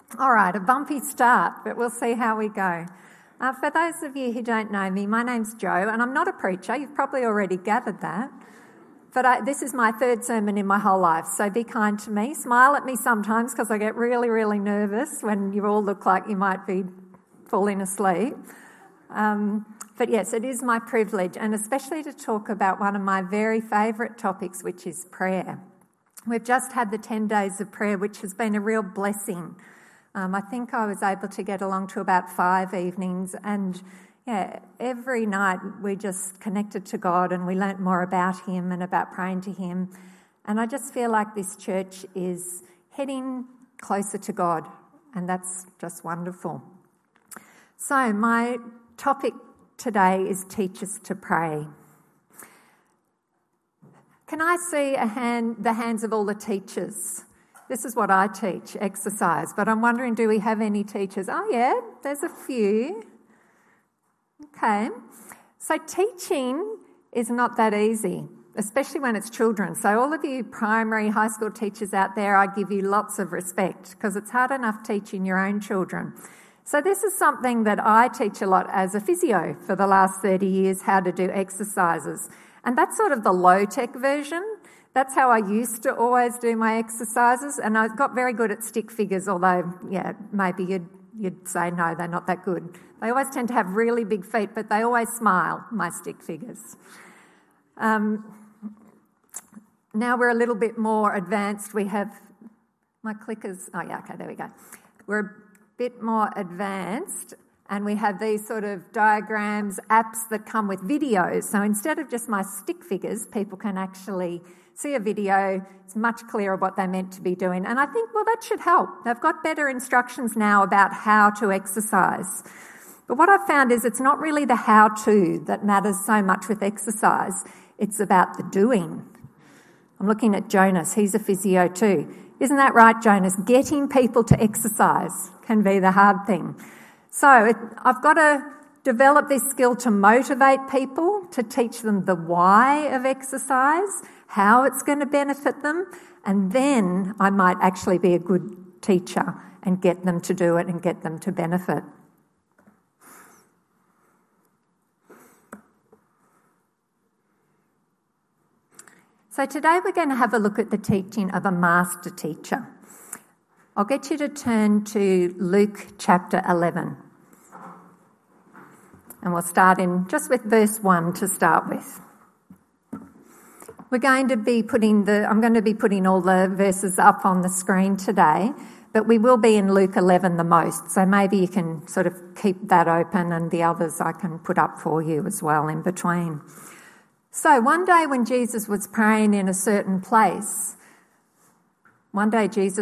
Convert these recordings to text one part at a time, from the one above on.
All right, a bumpy start, but we'll see how we go. For those of you who don't know me, my name's Jo, and I'm not a preacher. You've probably already gathered that. But this is my third sermon in my whole life, so be kind to me. Smile at me sometimes because I get really, really nervous when you all look like you might be falling asleep. But yes, it is my privilege, and especially to talk about one of my very favourite topics, which is prayer. We've just had the 10 days of prayer, which has been a real blessing. I think I was able to get along to about 5 evenings, and every night we just connected to God and we learnt more about Him and about praying to Him. And I just feel like this church is heading closer to God, and that's just wonderful. So my topic today is teach us to pray. Can I see the hands of all the teachers? This is what I teach, exercise, but I'm wondering, do we have any teachers? Oh yeah, there's a few. Okay, so teaching is not that easy, especially when it's children. So all of you primary, high school teachers out there, I give you lots of respect because it's hard enough teaching your own children. So this is something that I teach a lot as a physio for the last 30 years, how to do exercises. And that's sort of the low-tech version. That's how I used to always do my exercises, and I got very good at stick figures, although, maybe you'd say, no, they're not that good. They always tend to have really big feet, but they always smile, my stick figures. Now we're a little bit more advanced. We have my clickers. Oh, yeah, okay, there we go. We're a bit more advanced, and we have these sort of diagrams, apps that come with videos. So instead of just my stick figures, people can actually see a video. It's much clearer what they're meant to be doing. And I think, well, that should help. They've got better instructions now about how to exercise. But what I've found is it's not really the how-to that matters so much with exercise. It's about the doing. I'm looking at Jonas. He's a physio too. Isn't that right, Jonas? Getting people to exercise can be the hard thing. So I've got to develop this skill to motivate people, to teach them the why of exercise, how it's going to benefit them, and then I might actually be a good teacher and get them to do it and get them to benefit. So today we're going to have a look at the teaching of a master teacher. I'll get you to turn to Luke chapter 11. And we'll start in just with verse 1 to start with. I'm going to be putting all the verses up on the screen today, but we will be in Luke 11 the most, so maybe you can sort of keep that open and the others I can put up for you as well in between. So one day Jesus was praying in a certain place. When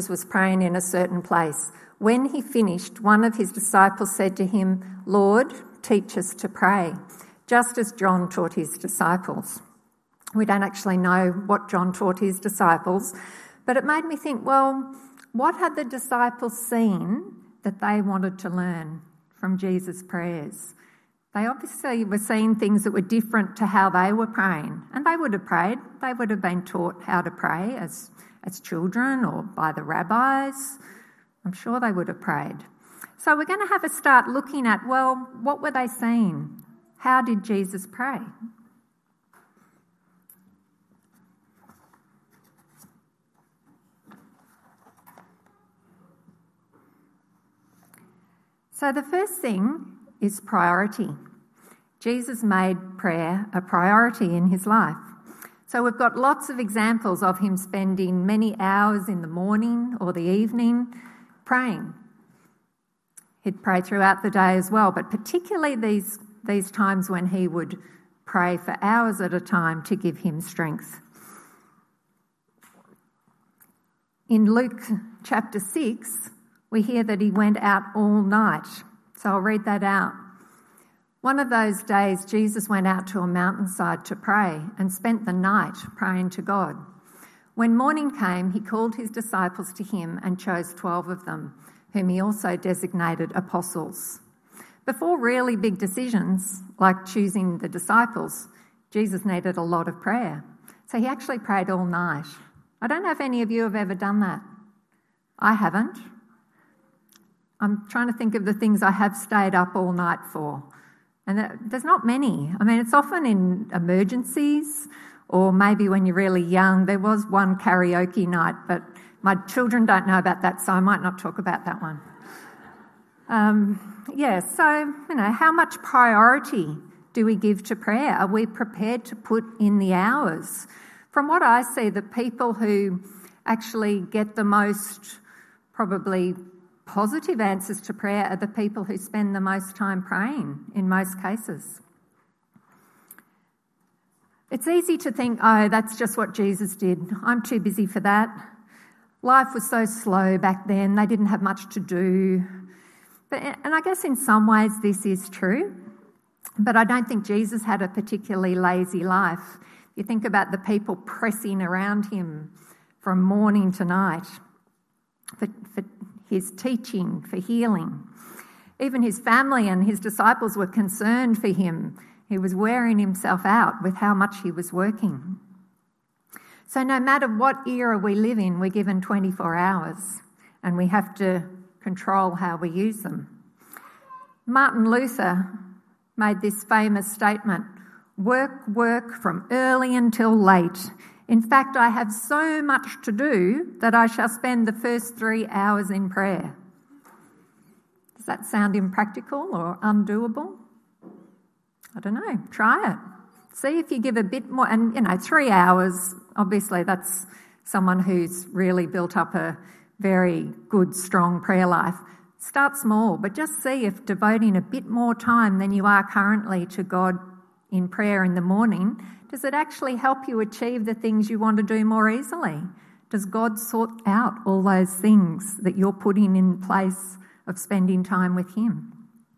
he finished, one of his disciples said to him, "Lord, teach us to pray," just as John taught his disciples. We don't actually know what John taught his disciples, but it made me think, well, what had the disciples seen that they wanted to learn from Jesus' prayers? They obviously were seeing things that were different to how they were praying, and they would have prayed. They would have been taught how to pray as children or by the rabbis. I'm sure they would have prayed. So we're going to have a start looking at, well, what were they seeing? How did Jesus pray? So the first thing is priority. Jesus made prayer a priority in his life. So we've got lots of examples of him spending many hours in the morning or the evening praying. He'd pray throughout the day as well, but particularly these times when he would pray for hours at a time to give him strength. In Luke chapter 6, we hear that he went out all night. So I'll read that out. One of those days, Jesus went out to a mountainside to pray and spent the night praying to God. When morning came, he called his disciples to him and chose 12 of them, whom he also designated apostles. Before really big decisions, like choosing the disciples, Jesus needed a lot of prayer. So he actually prayed all night. I don't know if any of you have ever done that. I haven't. I'm trying to think of the things I have stayed up all night for. And there's not many. I mean, it's often in emergencies, or maybe when you're really young. There was one karaoke night, but my children don't know about that, so I might not talk about that one. So, how much priority do we give to prayer? Are we prepared to put in the hours? From what I see, the people who actually get the most probably positive answers to prayer are the people who spend the most time praying in most cases. It's easy to think, oh, that's just what Jesus did. I'm too busy for that. Life was so slow back then. They didn't have much to do. And I guess in some ways this is true, but I don't think Jesus had a particularly lazy life. You think about the people pressing around him from morning to night for his teaching, for healing. Even his family and his disciples were concerned for him. He was wearing himself out with how much he was working. So no matter what era we live in, we're given 24 hours and we have to control how we use them. Martin Luther made this famous statement, work from early until late. In fact, I have so much to do that I shall spend the first 3 hours in prayer. Does that sound impractical or undoable? I don't know. Try it. See if you give a bit more. And, 3 hours, obviously that's someone who's really built up a very good, strong prayer life. Start small, but just see if devoting a bit more time than you are currently to God in prayer in the morning, does it actually help you achieve the things you want to do more easily? Does God sort out all those things that you're putting in place of spending time with him?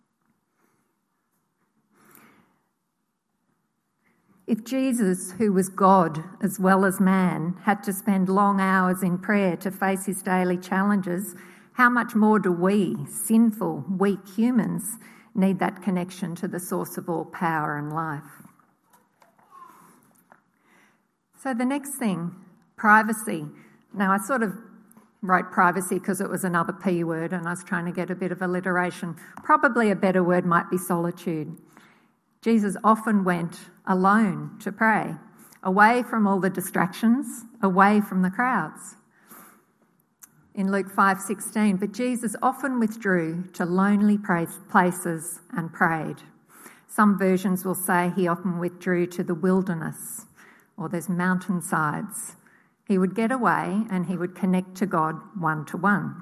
If Jesus, who was God as well as man, had to spend long hours in prayer to face his daily challenges, how much more do we, sinful, weak humans, need that connection to the source of all power and life? So the next thing, privacy. Now, I sort of wrote privacy because it was another P word and I was trying to get a bit of alliteration. Probably a better word might be solitude. Jesus often went alone to pray, away from all the distractions, away from the crowds. In Luke 5:16, but Jesus often withdrew to lonely places and prayed. Some versions will say he often withdrew to the wilderness, or there's mountainsides. He would get away and he would connect to God one-to-one.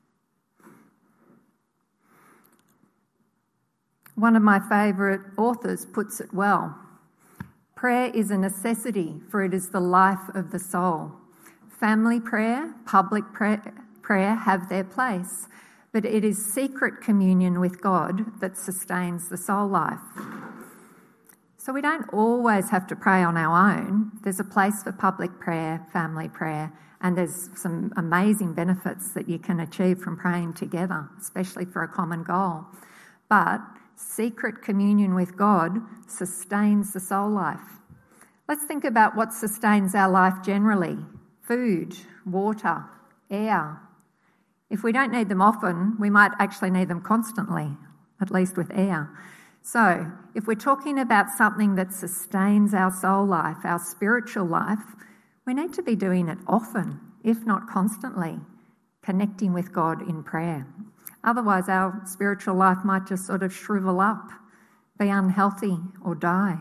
One of my favourite authors puts it well. Prayer is a necessity, for it is the life of the soul. Family prayer, public prayer have their place, but it is secret communion with God that sustains the soul life. So we don't always have to pray on our own. There's a place for public prayer, family prayer, and there's some amazing benefits that you can achieve from praying together, especially for a common goal. But secret communion with God sustains the soul life. Let's think about what sustains our life generally. Food, water, air. If we don't need them often, we might actually need them constantly, at least with air. So, if we're talking about something that sustains our soul life, our spiritual life, we need to be doing it often, if not constantly, connecting with God in prayer. Otherwise, our spiritual life might just sort of shrivel up, be unhealthy or die.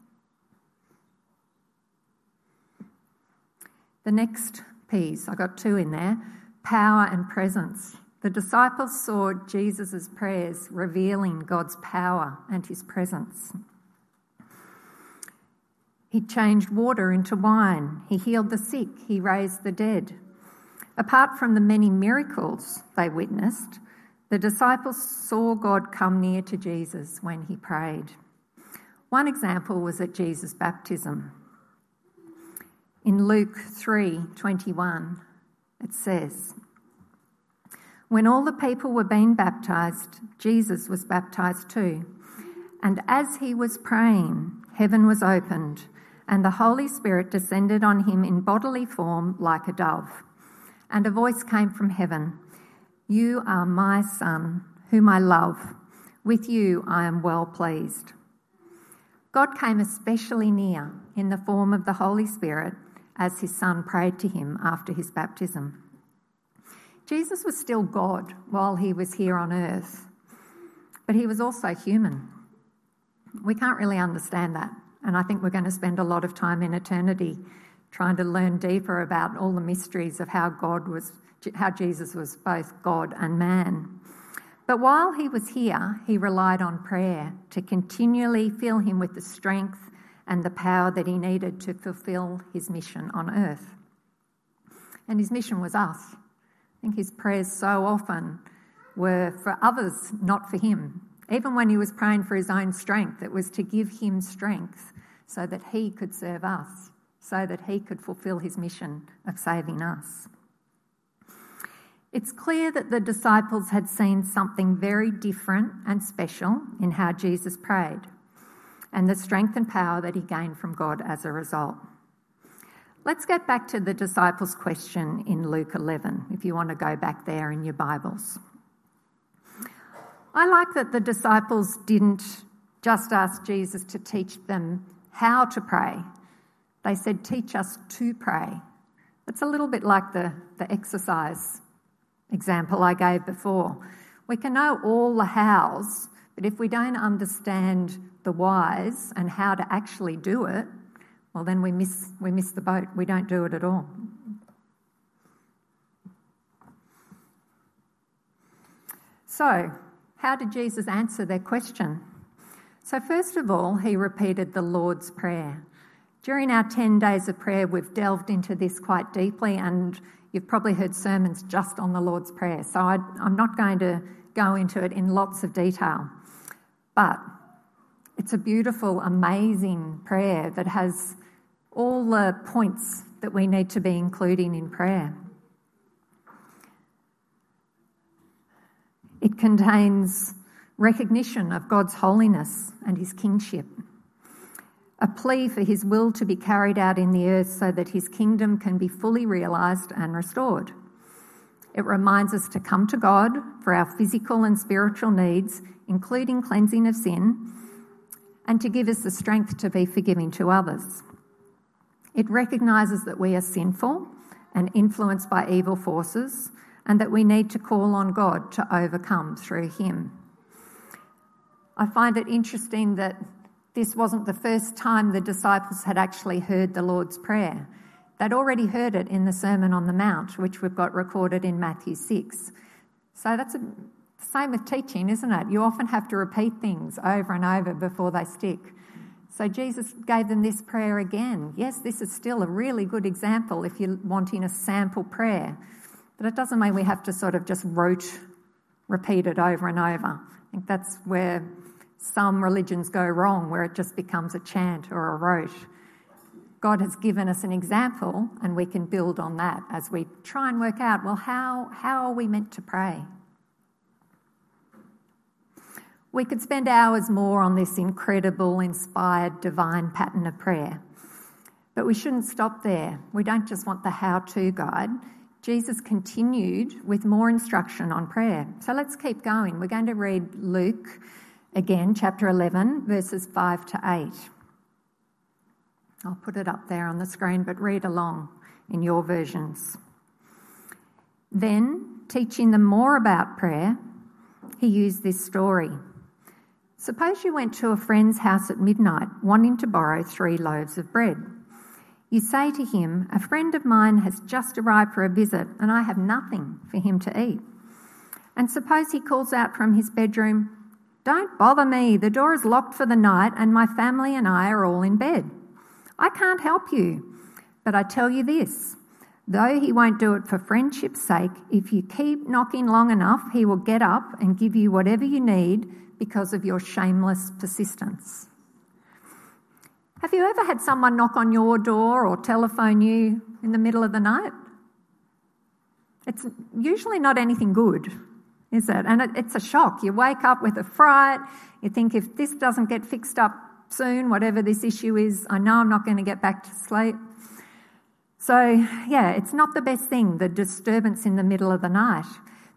The next piece, I got 2 in there, power and presence. The disciples saw Jesus' prayers revealing God's power and his presence. He changed water into wine. He healed the sick. He raised the dead. Apart from the many miracles they witnessed, the disciples saw God come near to Jesus when he prayed. One example was at Jesus' baptism. In Luke 3:21, it says, when all the people were being baptised, Jesus was baptised too. And as he was praying, heaven was opened, and the Holy Spirit descended on him in bodily form like a dove. And a voice came from heaven, "You are my Son, whom I love. With you I am well pleased." God came especially near in the form of the Holy Spirit as his Son prayed to him after his baptism. Jesus was still God while he was here on earth, but he was also human. We can't really understand that, and I think we're going to spend a lot of time in eternity trying to learn deeper about all the mysteries of how Jesus was both God and man. But while he was here, he relied on prayer to continually fill him with the strength and the power that he needed to fulfil his mission on earth. And his mission was us. I think his prayers so often were for others, not for him. Even when he was praying for his own strength, it was to give him strength so that he could serve us, so that he could fulfil his mission of saving us. It's clear that the disciples had seen something very different and special in how Jesus prayed, and the strength and power that he gained from God as a result. Let's get back to the disciples' question in Luke 11, if you want to go back there in your Bibles. I like that the disciples didn't just ask Jesus to teach them how to pray. They said, "Teach us to pray." It's a little bit like the exercise example I gave before. We can know all the hows, but if we don't understand the whys and how to actually do it, well, then we miss the boat. We don't do it at all. So, how did Jesus answer their question? So first of all, he repeated the Lord's Prayer. During our 10 days of prayer, we've delved into this quite deeply, and you've probably heard sermons just on the Lord's Prayer. So I'm not going to go into it in lots of detail. But it's a beautiful, amazing prayer that has all the points that we need to be including in prayer. It contains recognition of God's holiness and his kingship, a plea for his will to be carried out in the earth so that his kingdom can be fully realised and restored. It reminds us to come to God for our physical and spiritual needs, including cleansing of sin, and to give us the strength to be forgiving to others. It recognises that we are sinful and influenced by evil forces, and that we need to call on God to overcome through him. I find it interesting that this wasn't the first time the disciples had actually heard the Lord's Prayer. They'd already heard it in the Sermon on the Mount, which we've got recorded in Matthew 6. So that's the same with teaching, isn't it? You often have to repeat things over and over before they stick. So Jesus gave them this prayer again. Yes, this is still a really good example if you're wanting a sample prayer. But it doesn't mean we have to sort of just repeat it over and over. I think that's where some religions go wrong, where it just becomes a chant or a rote. God has given us an example, and we can build on that as we try and work out, well, how are we meant to pray? We could spend hours more on this incredible, inspired, divine pattern of prayer. But we shouldn't stop there. We don't just want the how-to guide. Jesus continued with more instruction on prayer. So let's keep going. We're going to read Luke again, chapter 11, verses 5 to 8. I'll put it up there on the screen, but read along in your versions. Then, teaching them more about prayer, he used this story. Suppose you went to a friend's house at midnight, wanting to borrow 3 loaves of bread. You say to him, "A friend of mine has just arrived for a visit, and I have nothing for him to eat." And suppose he calls out from his bedroom, "Don't bother me, the door is locked for the night and my family and I are all in bed. I can't help you, but I tell you this, though he won't do it for friendship's sake, if you keep knocking long enough, he will get up and give you whatever you need because of your shameless persistence." Have you ever had someone knock on your door or telephone you in the middle of the night? It's usually not anything good, is it? And it's a shock. You wake up with a fright. You think, if this doesn't get fixed up soon, whatever this issue is, I know I'm not going to get back to sleep. So, yeah, it's not the best thing, the disturbance in the middle of the night.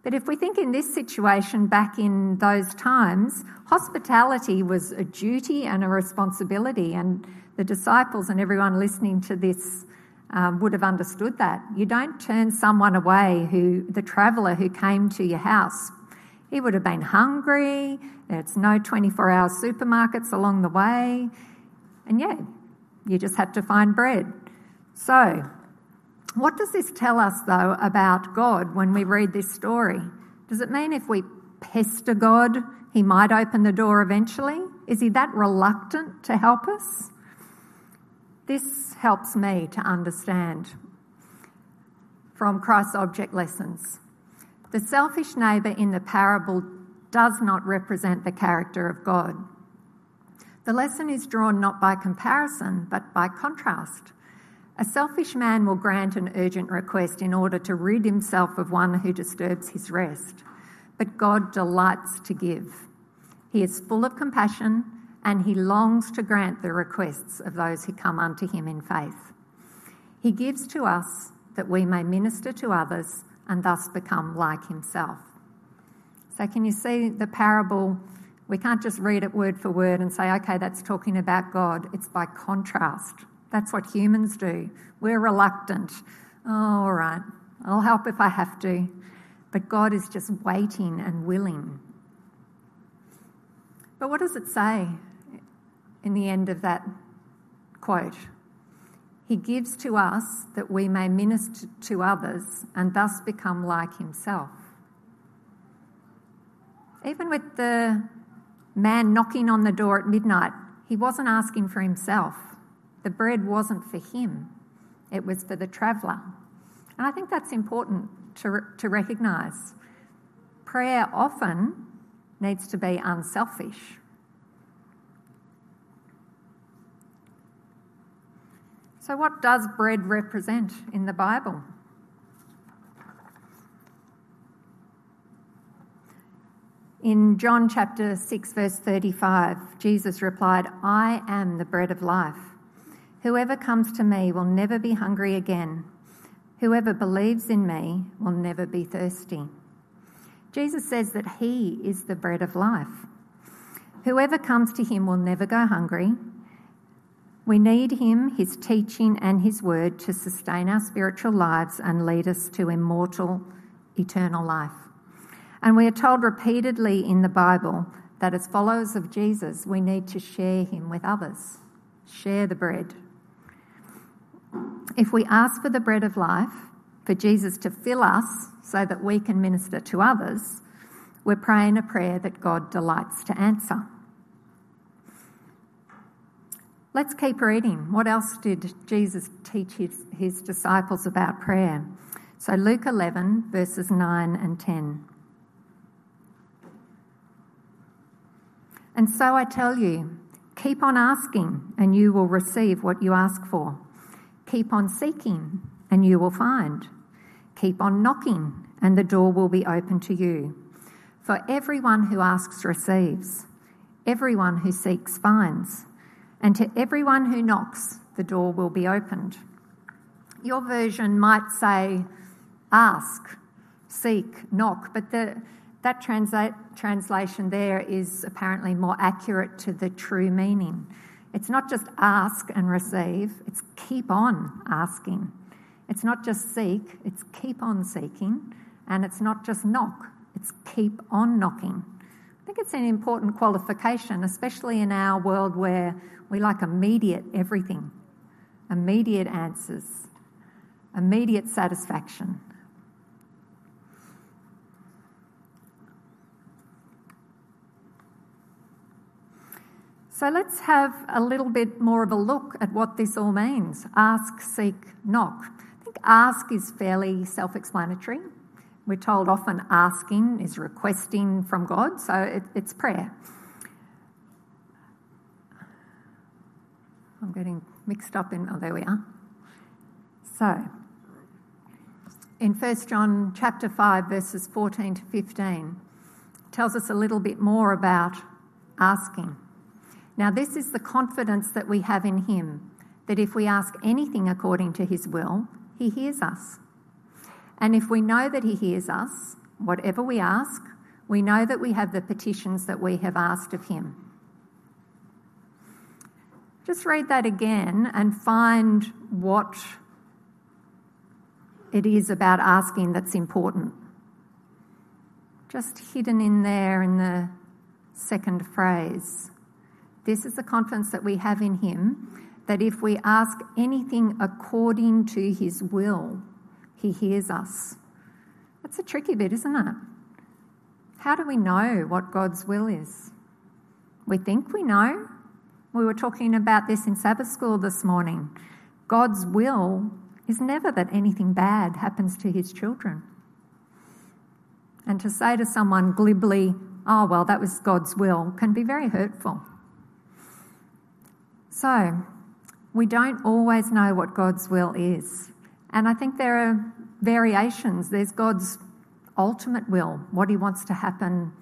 But if we think in this situation back in those times, hospitality was a duty and a responsibility, and the disciples and everyone listening to this would have understood that. You don't turn someone away, the traveller who came to your house. He would have been hungry, there's no 24-hour supermarkets along the way, and you just had to find bread. So, what does this tell us, though, about God when we read this story? Does it mean if we pester God, he might open the door eventually? Is he that reluctant to help us? This helps me to understand from Christ's object lessons. The selfish neighbour in the parable does not represent the character of God. The lesson is drawn not by comparison, but by contrast. A selfish man will grant an urgent request in order to rid himself of one who disturbs his rest. But God delights to give. He is full of compassion and he longs to grant the requests of those who come unto him in faith. He gives to us that we may minister to others and thus become like himself. So can you see the parable? We can't just read it word for word and say, okay, that's talking about God. It's by contrast. That's what humans do. We're reluctant. Oh, all right, I'll help if I have to. But God is just waiting and willing. But what does it say in the end of that quote? He gives to us that we may minister to others and thus become like himself. Even with the man knocking on the door at midnight, he wasn't asking for himself. The bread wasn't for him, it was for the traveller. And I think that's important to recognise. Prayer often needs to be unselfish. So what does bread represent in the Bible? In John chapter 6 verse 35, Jesus replied, "I am the bread of life. Whoever comes to me will never be hungry again. Whoever believes in me will never be thirsty." Jesus says that he is the bread of life. Whoever comes to him will never go hungry. We need him, his teaching and his word to sustain our spiritual lives and lead us to immortal, eternal life. And we are told repeatedly in the Bible that as followers of Jesus, we need to share him with others. Share the bread. If we ask for the bread of life, for Jesus to fill us so that we can minister to others, we're praying a prayer that God delights to answer. Let's keep reading. What else did Jesus teach his disciples about prayer? So Luke 11, verses 9 and 10. "And so I tell you, keep on asking and you will receive what you ask for. Keep on seeking and you will find. Keep on knocking and the door will be open to you. For everyone who asks receives, everyone who seeks finds, and to everyone who knocks the door will be opened." Your version might say ask, seek, knock, but that translation there is apparently more accurate to the true meaning. It's not just ask and receive, it's keep on asking. It's not just seek, it's keep on seeking. And it's not just knock, it's keep on knocking. I think it's an important qualification, especially in our world where we like immediate everything, immediate answers, immediate satisfaction. So let's have a little bit more of a look at what this all means. Ask, seek, knock. I think ask is fairly self-explanatory. We're told often asking is requesting from God, so it's prayer. I'm getting mixed up in... Oh, there we are. So, in 1 John chapter 5, verses 14 to 15, it tells us a little bit more about asking. "Now this is the confidence that we have in him, that if we ask anything according to his will, he hears us. And if we know that he hears us, whatever we ask, we know that we have the petitions that we have asked of him. Just read that again and find what it is about asking that's important. Just hidden in there in the second phrase. This is the confidence that we have in him, that if we ask anything according to his will, he hears us. That's a tricky bit, isn't it? How do we know what God's will is? We think we know. We were talking about this in Sabbath school this morning. God's will is never that anything bad happens to his children. And to say to someone glibly, oh, well, that was God's will, can be very hurtful. So, we don't always know what God's will is. And I think there are variations. There's God's ultimate will, what he wants to happen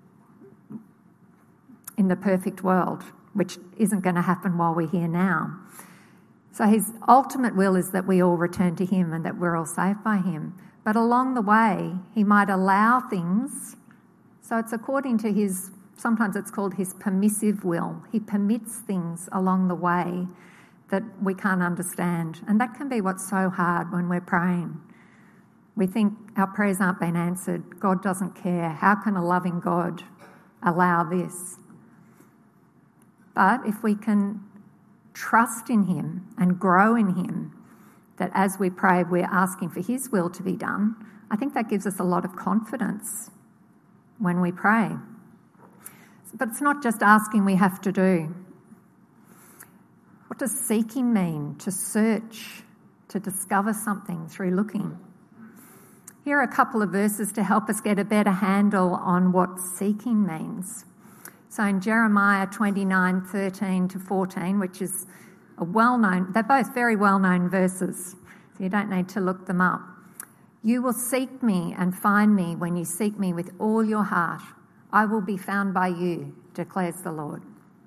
in the perfect world, which isn't going to happen while we're here now. So his ultimate will is that we all return to him and that we're all saved by him. But along the way, he might allow things. So it's according to his, sometimes it's called his permissive will. He permits things along the way that we can't understand. And that can be what's so hard when we're praying. We think our prayers aren't being answered. God doesn't care. How can a loving God allow this? But if we can trust in him and grow in him, that as we pray we're asking for his will to be done, I think that gives us a lot of confidence when we pray. But it's not just asking we have to do. What does seeking mean? To search, to discover something through looking. Here are a couple of verses to help us get a better handle on what seeking means. So in Jeremiah 29:13 to 14, which is a well-known, they're both very well-known verses, so you don't need to look them up. You will seek me and find me when you seek me with all your heart. I will be found by you, declares the Lord.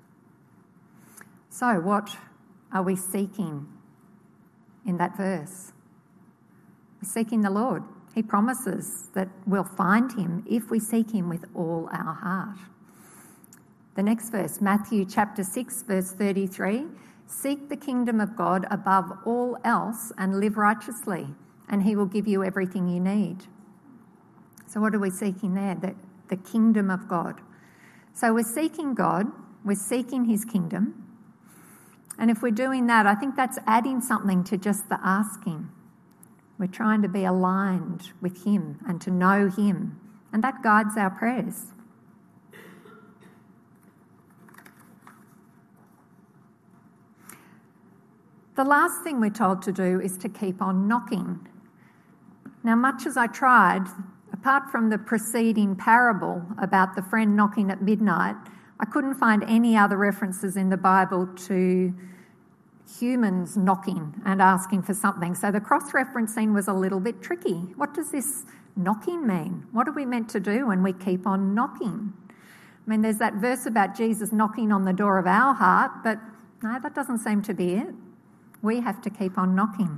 So what are we seeking in that verse? We're seeking the Lord. He promises that we'll find him if we seek him with all our heart. The next verse, Matthew chapter 6, verse 33, seek the kingdom of God above all else and live righteously, and he will give you everything you need. So what are we seeking there? The kingdom of God. So we're seeking God, we're seeking his kingdom, and if we're doing that, I think that's adding something to just the asking. We're trying to be aligned with him and to know him, and that guides our prayers. The last thing we're told to do is to keep on knocking. Now, much as I tried, apart from the preceding parable about the friend knocking at midnight, I couldn't find any other references in the Bible to humans knocking and asking for something. So the cross-referencing was a little bit tricky. What does this knocking mean? What are we meant to do when we keep on knocking? I mean, there's that verse about Jesus knocking on the door of our heart, but no, that doesn't seem to be it. We have to keep on knocking.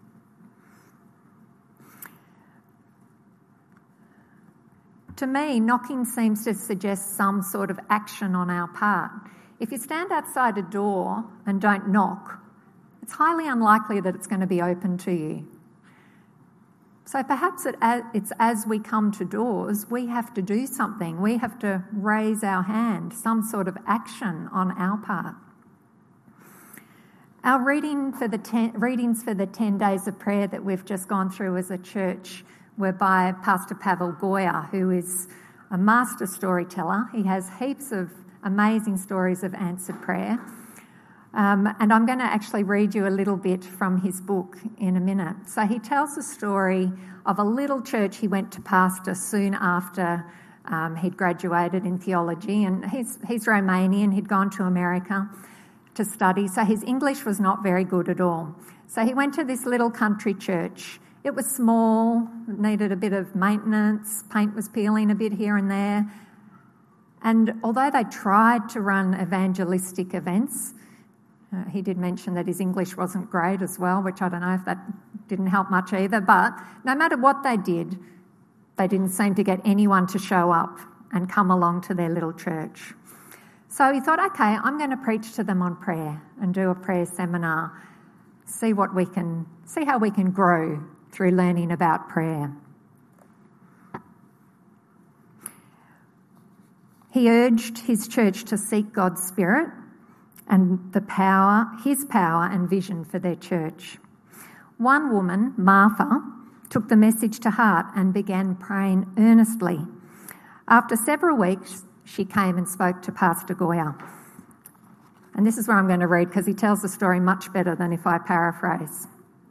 To me, knocking seems to suggest some sort of action on our part. If you stand outside a door and don't knock, it's highly unlikely that it's going to be open to you. So perhaps it's as we come to doors, we have to do something. We have to raise our hand, some sort of action on our part. Our readings for the 10 days of prayer that we've just gone through as a church were by Pastor Pavel Goya, who is a master storyteller. He has heaps of amazing stories of answered prayer. And I'm going to actually read you a little bit from his book in a minute. So he tells the story of a little church he went to pastor soon after he'd graduated in theology. And he's Romanian, he'd gone to America to study, so his English was not very good at all. So he went to this little country church. It was small, it needed a bit of maintenance, paint was peeling a bit here and there. And although they tried to run evangelistic events, he did mention that his English wasn't great as well, which I don't know if that didn't help much either, but no matter what they did, They didn't seem to get anyone to show up and come along to their little church. So he thought, okay, I'm going to preach to them on prayer and do a prayer seminar, see how we can grow through learning about prayer. He urged his church to seek God's Spirit and his power and vision for their church. One woman, Martha, took the message to heart and began praying earnestly. After several weeks, she came and spoke to Pastor Goya. And this is where I'm going to read because he tells the story much better than if I paraphrase.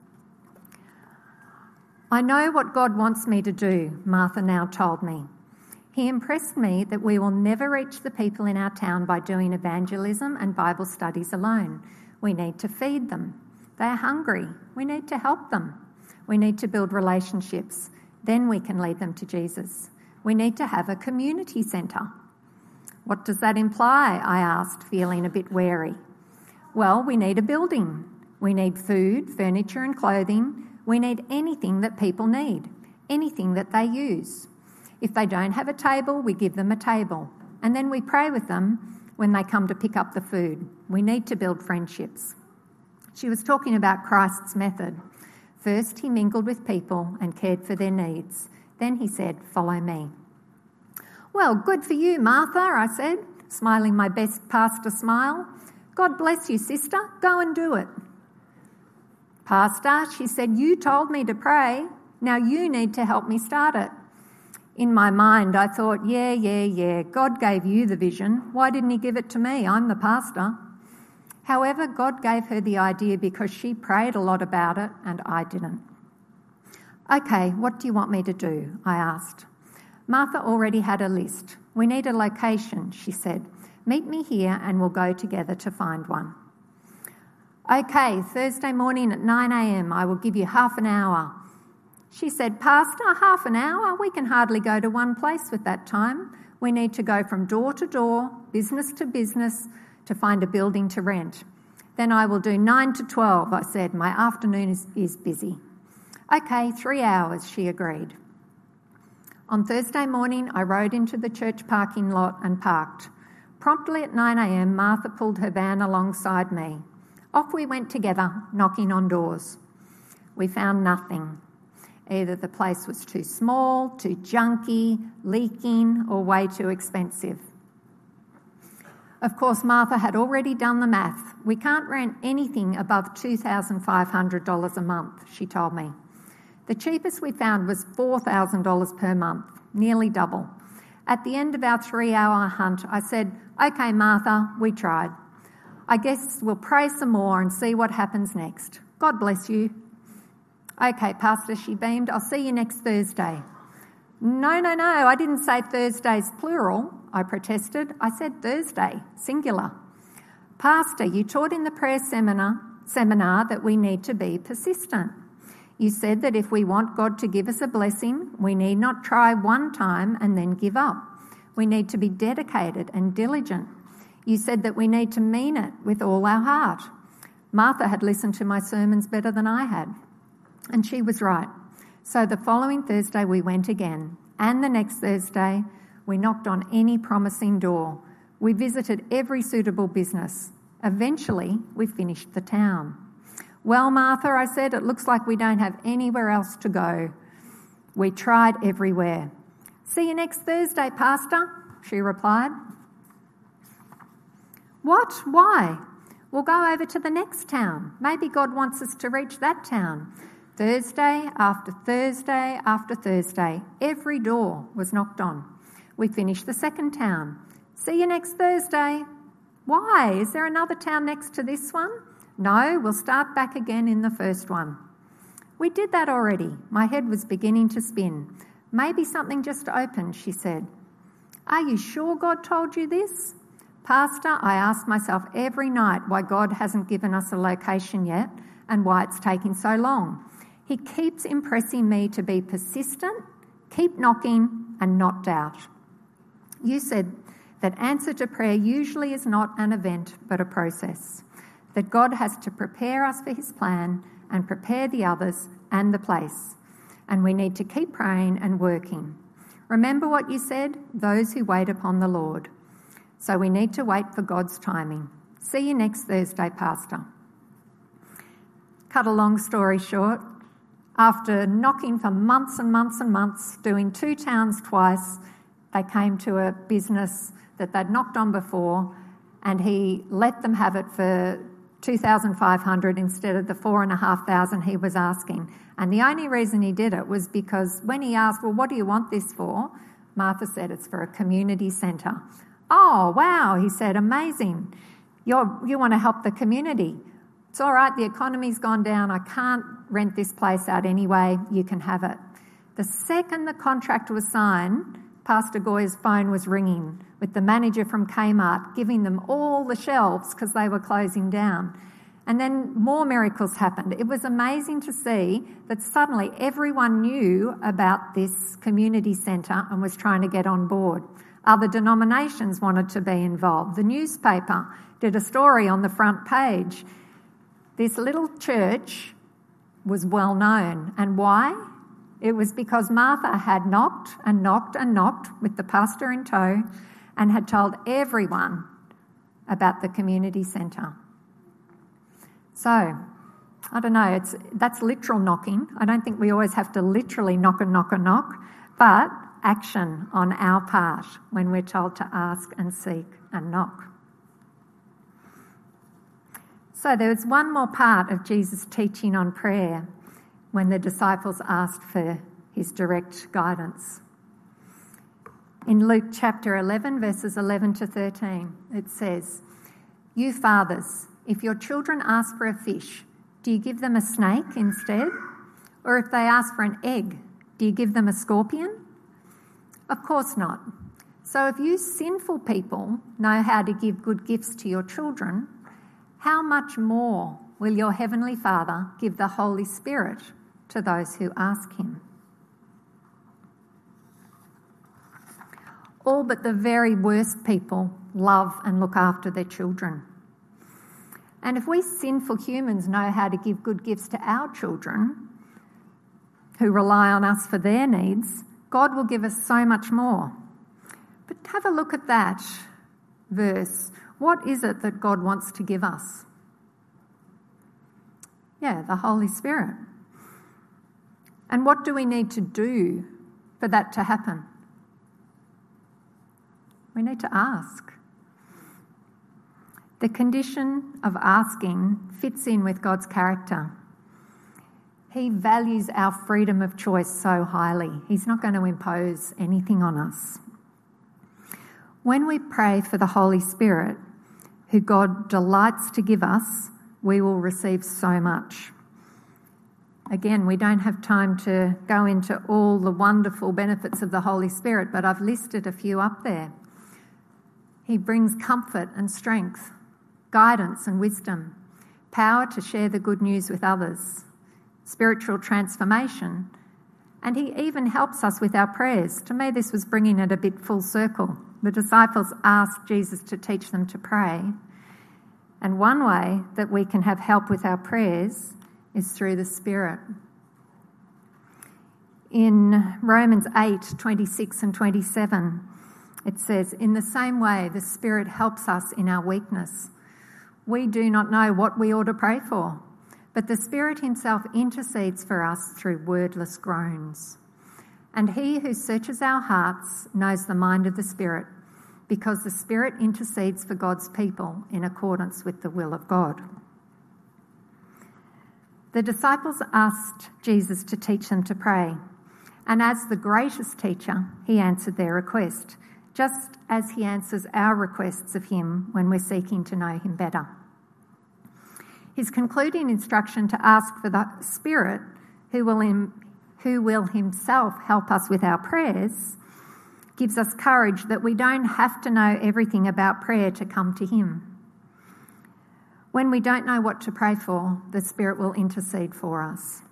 I know what God wants me to do, Martha now told me. He impressed me that we will never reach the people in our town by doing evangelism and Bible studies alone. We need to feed them. They are hungry. We need to help them. We need to build relationships. Then we can lead them to Jesus. We need to have a community centre. What does that imply? I asked, feeling a bit wary. Well, we need a building. We need food, furniture and clothing. We need anything that people need, anything that they use. If they don't have a table, we give them a table. And then we pray with them when they come to pick up the food. We need to build friendships. She was talking about Christ's method. First, he mingled with people and cared for their needs. Then he said, "Follow me." Well, good for you, Martha, I said, smiling my best pastor smile. God bless you, sister. Go and do it. Pastor, she said, you told me to pray. Now you need to help me start it. In my mind, I thought, yeah. God gave you the vision. Why didn't he give it to me? I'm the pastor. However, God gave her the idea because she prayed a lot about it and I didn't. Okay, what do you want me to do? I asked. Martha already had a list. We need a location, she said. Meet me here and we'll go together to find one. Okay, Thursday morning at 9 a.m, I will give you half an hour. She said, Pastor, half an hour? We can hardly go to one place with that time. We need to go from door to door, business to business, to find a building to rent. Then I will do 9 to 12, I said. My afternoon is busy. Okay, 3 hours, she agreed. On Thursday morning, I rode into the church parking lot and parked. Promptly at 9 a.m, Martha pulled her van alongside me. Off we went together, knocking on doors. We found nothing. Either the place was too small, too junky, leaking, or way too expensive. Of course, Martha had already done the math. We can't rent anything above $2,500 a month, she told me. The cheapest we found was $4,000 per month, nearly double. At the end of our 3-hour hunt, I said, okay, Martha, we tried. I guess we'll pray some more and see what happens next. God bless you. Okay, Pastor, she beamed. I'll see you next Thursday. No, I didn't say Thursdays plural, I protested. I said Thursday, singular. Pastor, you taught in the prayer seminar that we need to be persistent. You said that if we want God to give us a blessing, we need not try one time and then give up. We need to be dedicated and diligent. You said that we need to mean it with all our heart. Martha had listened to my sermons better than I had, and she was right. So the following Thursday we went again, and the next Thursday we knocked on any promising door. We visited every suitable business. Eventually we finished the town. Well, Martha, I said, it looks like we don't have anywhere else to go. We tried everywhere. See you next Thursday, Pastor, she replied. What? Why? We'll go over to the next town. Maybe God wants us to reach that town. Thursday after Thursday after Thursday, every door was knocked on. We finished the second town. See you next Thursday. Why? Is there another town next to this one? No, we'll start back again in the first one. We did that already. My head was beginning to spin. Maybe something just opened, she said. Are you sure God told you this? Pastor, I ask myself every night why God hasn't given us a location yet and why it's taking so long. He keeps impressing me to be persistent, keep knocking and not doubt. You said that answer to prayer usually is not an event but a process, that God has to prepare us for his plan and prepare the others and the place. and we need to keep praying and working. Remember what you said? Those who wait upon the Lord. So we need to wait for God's timing. See you next Thursday, Pastor. Cut a long story short, after knocking for months and months and months, doing 2 towns twice, they came to a business that they'd knocked on before, and he let them have it for $2,500 instead of the $4,500 he was asking. And the only reason he did it was because when he asked, well, what do you want this for? Martha said, it's for a community centre. Oh, wow, he said, amazing. You want to help the community. It's all right, the economy's gone down. I can't rent this place out anyway. You can have it. The second the contract was signed, Pastor Goy's phone was ringing with the manager from Kmart, giving them all the shelves because they were closing down. And then more miracles happened. It was amazing to see that suddenly everyone knew about this community centre and was trying to get on board. Other denominations wanted to be involved. The newspaper did a story on the front page. This little church was well known. And why? It was because Martha had knocked and knocked and knocked with the pastor in tow and had told everyone about the community centre. So, I don't know, that's literal knocking. I don't think we always have to literally knock and knock and knock, but action on our part when we're told to ask and seek and knock. So there was one more part of Jesus' teaching on prayer when the disciples asked for his direct guidance. In Luke chapter 11, verses 11 to 13, it says, "You fathers, if your children ask for a fish, do you give them a snake instead? Or if they ask for an egg, do you give them a scorpion? Of course not. So if you sinful people know how to give good gifts to your children, how much more will your Heavenly Father give the Holy Spirit to those who ask him?" All but the very worst people love and look after their children. And if we sinful humans know how to give good gifts to our children, who rely on us for their needs, God will give us so much more. But have a look at that verse. What is it that God wants to give us? Yeah, the Holy Spirit. And what do we need to do for that to happen? We need to ask. The condition of asking fits in with God's character. He values our freedom of choice so highly. He's not going to impose anything on us. When we pray for the Holy Spirit, who God delights to give us, we will receive so much. Again, we don't have time to go into all the wonderful benefits of the Holy Spirit, but I've listed a few up there. He brings comfort and strength, guidance and wisdom, power to share the good news with others, spiritual transformation, and he even helps us with our prayers. To me, this was bringing it a bit full circle. The disciples asked Jesus to teach them to pray, and one way that we can have help with our prayers is through the Spirit. In Romans 8:26 and 27, it says, "In the same way, the Spirit helps us in our weakness. We do not know what we ought to pray for, but the Spirit himself intercedes for us through wordless groans. And he who searches our hearts knows the mind of the Spirit, because the Spirit intercedes for God's people in accordance with the will of God." The disciples asked Jesus to teach them to pray, and as the gracious teacher, he answered their request, just as he answers our requests of him when we're seeking to know him better. His concluding instruction to ask for the Spirit, who will himself help us with our prayers, gives us courage that we don't have to know everything about prayer to come to him. When we don't know what to pray for, the Spirit will intercede for us.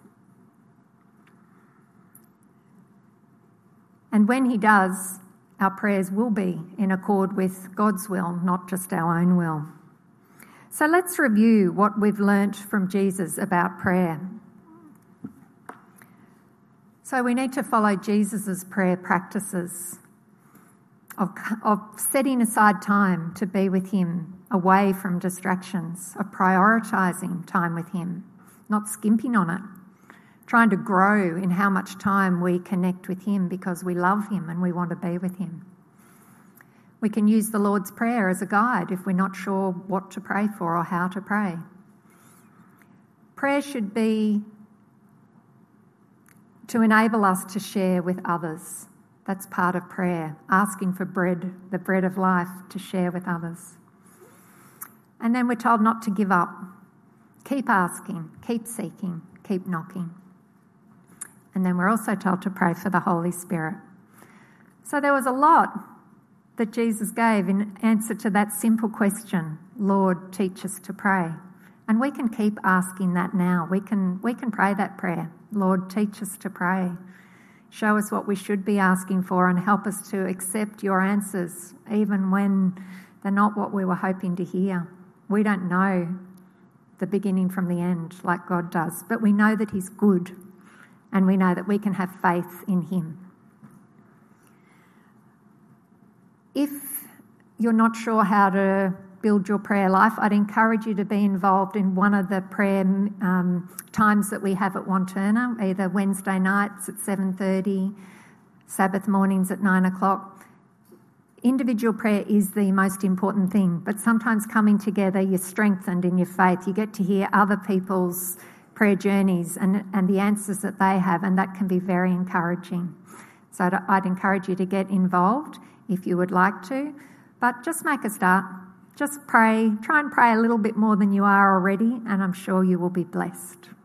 And when he does, our prayers will be in accord with God's will, not just our own will. So let's review what we've learnt from Jesus about prayer. So we need to follow Jesus' prayer practices of setting aside time to be with him, away from distractions, of prioritising time with him, not skimping on it, trying to grow in how much time we connect with him because we love him and we want to be with him. We can use the Lord's Prayer as a guide if we're not sure what to pray for or how to pray. Prayer should be to enable us to share with others. That's part of prayer, asking for bread, the bread of life, to share with others. And then we're told not to give up. Keep asking, keep seeking, keep knocking. And then we're also told to pray for the Holy Spirit. So there was a lot that Jesus gave in answer to that simple question, Lord, teach us to pray. And we can keep asking that now. We can pray that prayer, Lord, teach us to pray. Show us what we should be asking for and help us to accept your answers, even when they're not what we were hoping to hear. We don't know the beginning from the end like God does, but we know that he's good and we know that we can have faith in him. If you're not sure how to build your prayer life, I'd encourage you to be involved in one of the prayer times that we have at Wantirna, either Wednesday nights at 7:30, Sabbath mornings at 9 o'clock. Individual prayer is the most important thing, but sometimes coming together, you're strengthened in your faith. You get to hear other people's prayer journeys and the answers that they have, and that can be very encouraging. So I'd encourage you to get involved if you would like to, but just make a start. Just pray, try and pray a little bit more than you are already, and I'm sure you will be blessed.